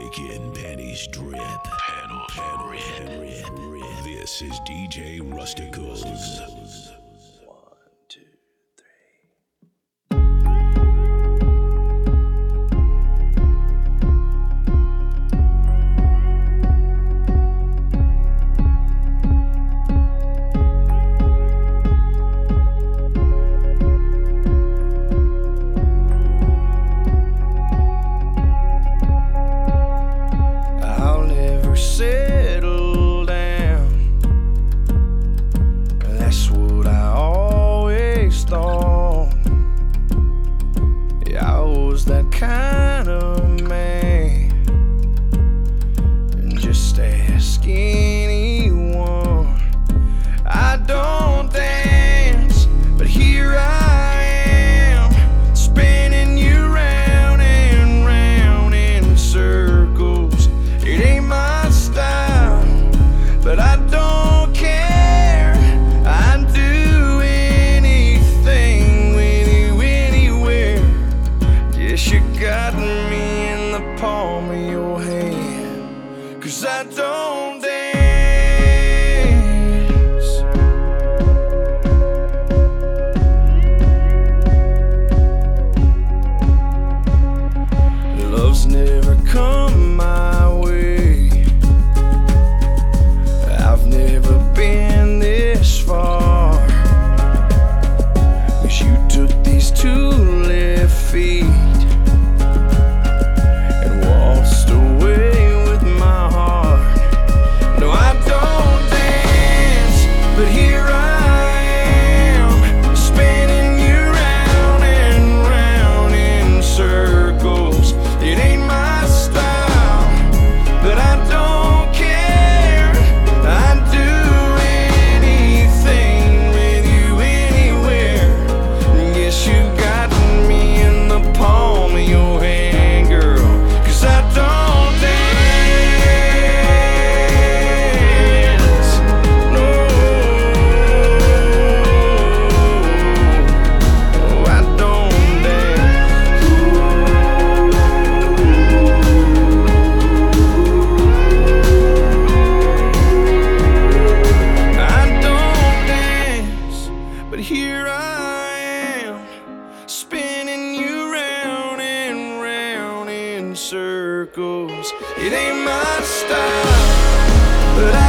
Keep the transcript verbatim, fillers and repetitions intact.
Making panties drip. Panel, panel, rip, rip, rip. This is D J Rusticals. One, two, settle down. That's what I always thought. Yeah, I was that kind of man, and just ask anyone. I don't dance, but here I am, spinning you round and round in circles. It ain't my but I don't care. I'd do anything with you anywhere. Yes, you got me in the palm of your hand, 'cause I don't dance. Love's never come my way. I've never been this far, 'cause you took these two left feet and waltzed away with my heart. No, I don't dance, but here I am, spinning you round and round in circles. It ain't my style, but I don't care. I'd do anything with you anywhere. Yes, you got me in the palm of your hand, girl, 'cause I don't dance. No, I don't dance. I don't dance, but here I am, spinning you round and round in circles. It ain't my style, but I